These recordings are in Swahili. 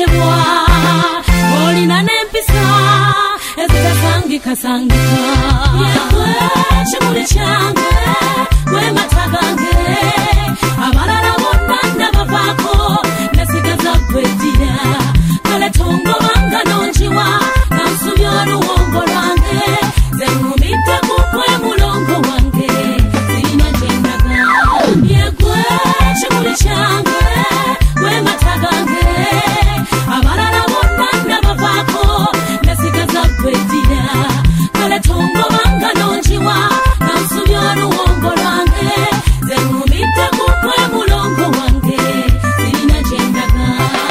chebwa olina nempisa ezikasangika sangika yewe chimuli change we matagange abalala bonna nabavako nesigaza kwedira kale tongo wanga nonjiwa nansubya oluwongo lwange zengumite kukwe mulongo wange zirina jendaga yegwe chimuli change we matagange abalala bonna nabavako nesigaza kwedira kale tongo wanga nonjiwa nansubya oluwongo lwange zengumite kukwe mulongo wange zirina jendaga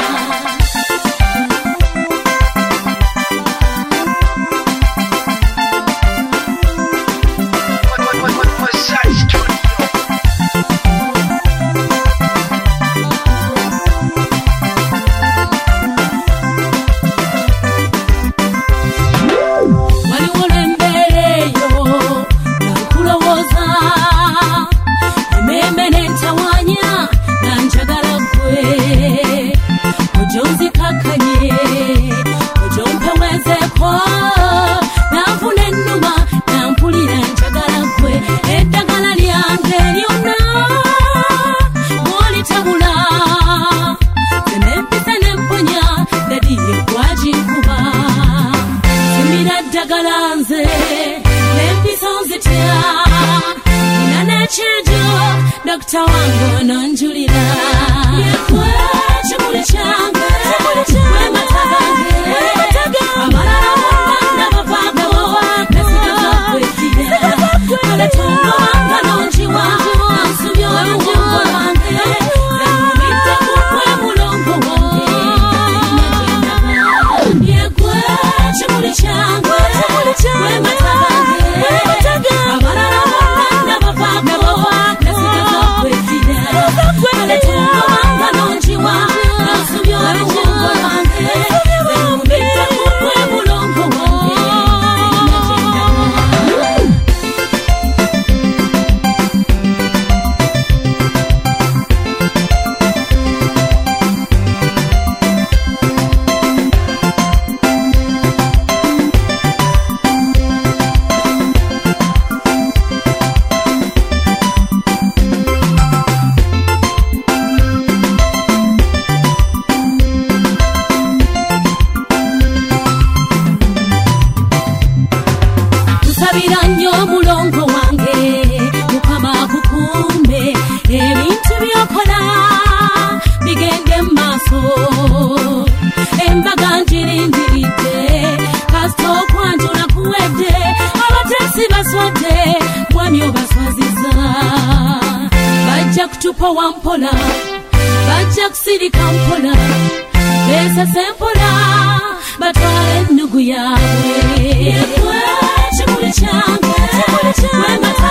Dr. Wango nonjulira yekwe chimuli change we matagange abalala bonna bavako nesigaza kwedira kale tongo wanga nonjiwa nansubya oluwongo lwange zengumite kukwe mulongo wange yekwe chimuli change we matagange abalala bonna bavako kale tongo wanga nonjiwa nansubya oluwongo lwange zengumite kukwe mulongo wange Sabiranyo mulongo wange mukama kukume ebintu byokola bigende maso embaga njirindiride kasto kwanjula kuwede abatesi baswade mwamyo baswaziza bajja kutupa wampola bajja kusirika mpola besa sempola batwale nnugu yawe chimuli change we